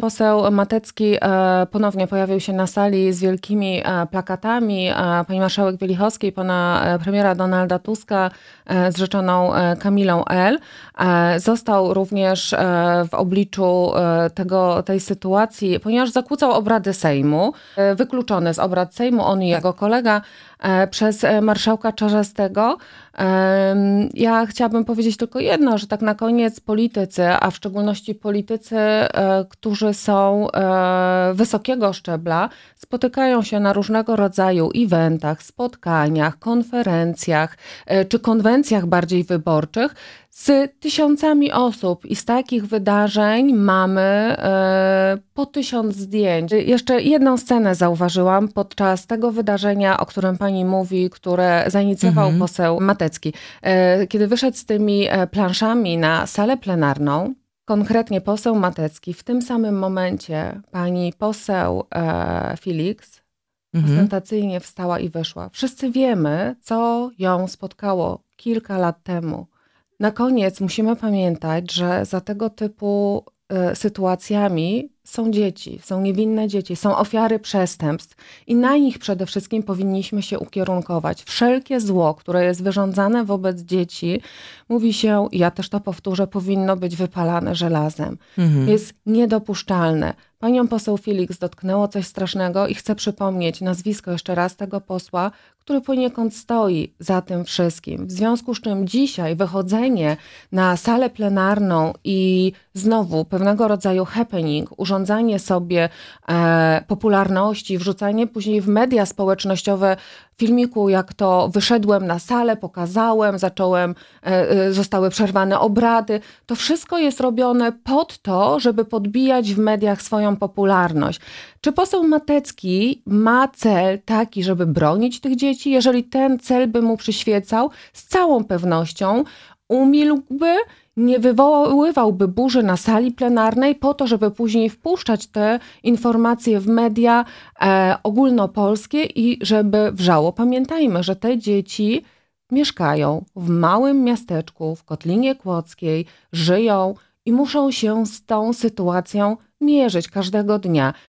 poseł Matecki ponownie pojawił się na sali z wielkimi plakatami pani marszałek Wielichowskiej, pana premiera Donalda Tuska z rzeczoną Kamilą L. Został również w obliczu tej sytuacji, ponieważ zakłócał obrady Sejmu, wykluczony z obrad Sejmu, on i jego kolega, przez marszałka Czarzastego. Ja chciałabym powiedzieć tylko jedno, że tak na koniec politycy, a w szczególności politycy, którzy są wysokiego szczebla, spotykają się na różnego rodzaju eventach, spotkaniach, konferencjach czy konwencjach bardziej wyborczych z tysiącami osób i z takich wydarzeń mamy po 1000 zdjęć. Jeszcze jedną scenę zauważyłam podczas tego wydarzenia, o którym pani mówi, które zainicjował poseł Matecki. Kiedy wyszedł z tymi planszami na salę plenarną, konkretnie poseł Matecki, w tym samym momencie pani poseł Felix ostentacyjnie wstała i wyszła. Wszyscy wiemy, co ją spotkało kilka lat temu. Na koniec musimy pamiętać, że za tego typu sytuacjami są dzieci, są niewinne dzieci, są ofiary przestępstw i na nich przede wszystkim powinniśmy się ukierunkować. Wszelkie zło, które jest wyrządzane wobec dzieci, mówi się, ja też to powtórzę, powinno być wypalane żelazem. Jest niedopuszczalne. Panią poseł Felix dotknęło coś strasznego i chcę przypomnieć nazwisko jeszcze raz tego posła, który poniekąd stoi za tym wszystkim. W związku z czym dzisiaj wychodzenie na salę plenarną i znowu pewnego rodzaju happening, urządzanie sobie popularności, wrzucanie później w media społecznościowe filmiku, jak to wyszedłem na salę, pokazałem, zostały przerwane obrady. To wszystko jest robione pod to, żeby podbijać w mediach swoją popularność. Czy poseł Matecki ma cel taki, żeby bronić tych dzieci? Jeżeli ten cel by mu przyświecał, z całą pewnością umilkłby, nie wywoływałby burzy na sali plenarnej po to, żeby później wpuszczać te informacje w media ogólnopolskie i żeby wrzało. Pamiętajmy, że te dzieci mieszkają w małym miasteczku w Kotlinie Kłodzkiej, żyją i muszą się z tą sytuacją mierzyć każdego dnia.